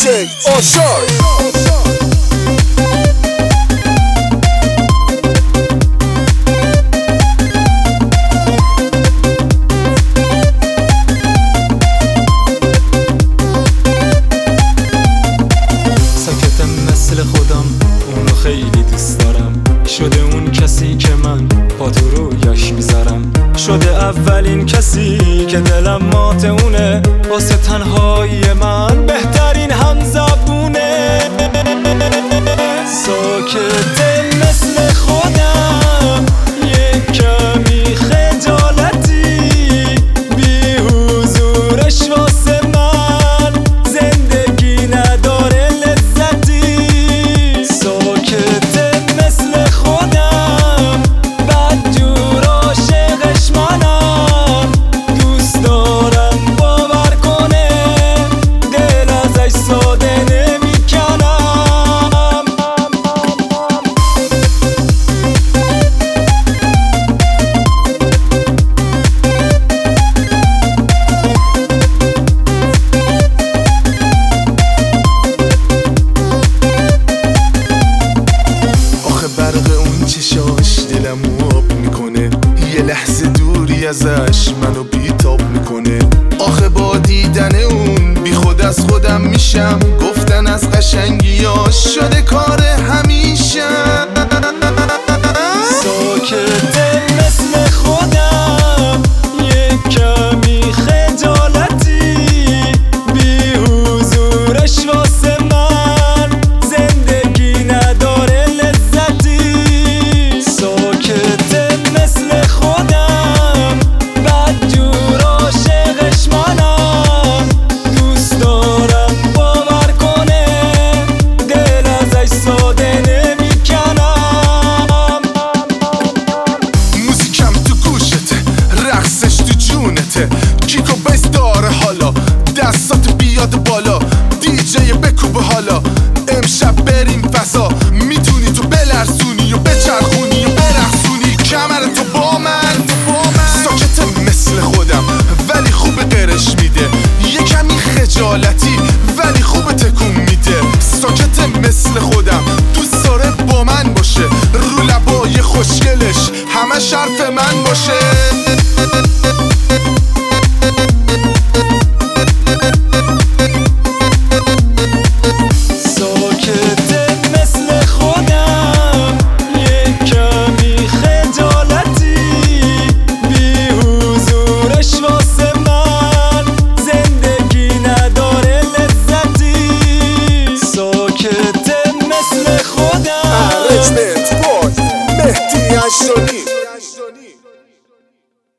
آشار ساکتم مثل خودم، اونو خیلی دوست دارم. شده اون کسی که من پا تو رویش میذارم. شده اولین کسی که دلم مات اونه. واسه تنهایی من بهترین همزبونه. ساکتم مثل خودم، یک کمی خجالتی. بی حضورش واسه من زندگی نداره لذتی. ساکتم مثل خودم، بدجور عاشقش منم. دوست دارم باور کنه، دل ازش ساده نمیکنم. آخه برق اون چشاش دلمو آب میکنه. یه لحظه دوری ازش منو بیتاب میکنه. آخه با دیدن اون بی خود از خودم میشم. گفتن از قشنگیاش شده کار همیشه. ساکتم مثل خودم، یک کمی خجالتی. بی حضورش واسه من زندگی نداره لذتی. ساکتم مثل خودم، بدجور عاشقش منم. دوست دارم باور کنه، دل ازش ساده نمیکنم. موزیکم تو گوشته، رقصش تو جونته. کیکو بیس داره حالا، دستات بیاد بالا. دیجی بکوب حالا، امشب بریم فضا. میتونی تو بلرزونی و بچرخونی و برقصونی کمرتو با من. ساکتم مثل خودم ولی خوب قرش میده. یه کمی خجالتی ولی خوب تکون میده. ساکتم مثل خودم، دوست داره با من باشه. رو لبای خوشگلش همه حرف من باشه.